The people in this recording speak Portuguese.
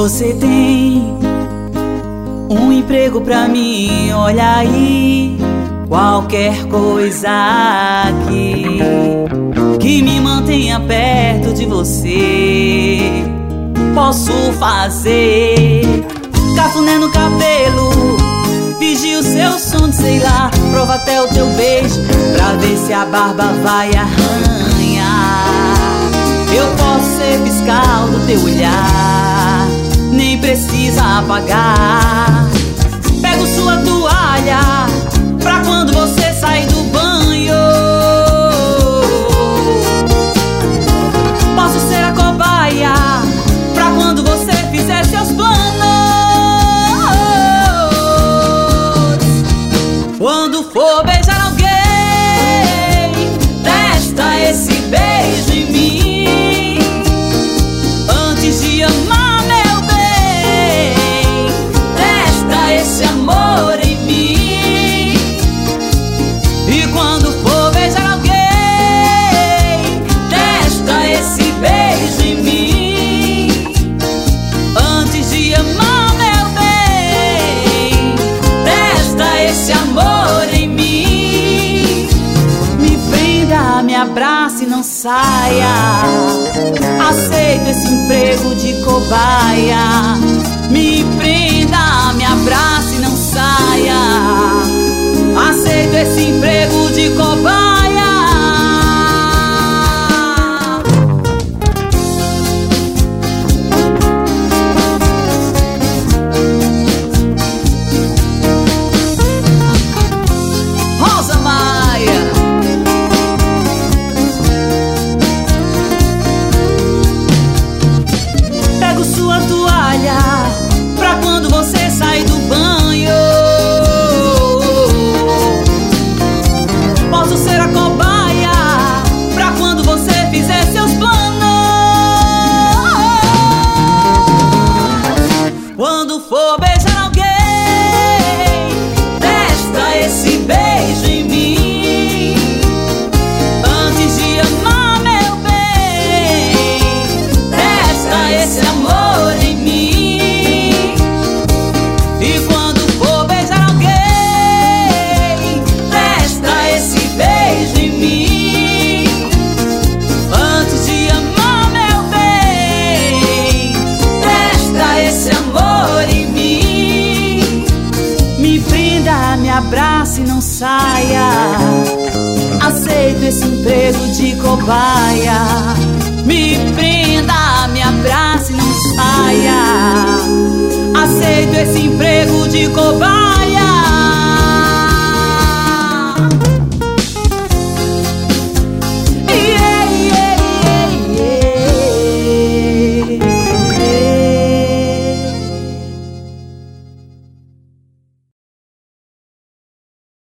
Você tem um emprego pra mim, olha aí. Qualquer coisa aqui que me mantenha perto de você, posso fazer. Cafuné no cabelo, vigio o seu sono, sei lá. Prova até o teu beijo, pra ver se a barba vai arranhar. Eu posso ser fiscal do teu olhar, nem precisa apagar. Pego sua toalha pra quando você sair do banho. Posso ser a cobaia pra quando você fizer seus planos. Quando for beijar alguém, testa esse beijo em mim. Antes de amar, meu bem, testa esse amor em mim. E quando for beijar alguém, testa esse beijo em mim. Antes de amar, meu bem, testa esse amor em mim. Me prenda, me abrace e não saia. Aceito esse emprego de cobaia. Me prenda, me abrace e não saia. Aceito esse emprego de cobaia. Rosa Maia. Pego sua toalha pra quando você sair do banho. Posso ser a cobaia pra quando você fizer seus planos. Quando for beijar alguém, testa esse beijo em mim. Antes de amar, meu bem, testa esse amor em mim. E quando for beijar alguém, testa esse beijo em mim. Antes de amar, meu bem, testa esse amor em mim. Me prenda, me abrace e não saia. Aceito esse emprego de cobaia. Me prenda, me abrace e não saia.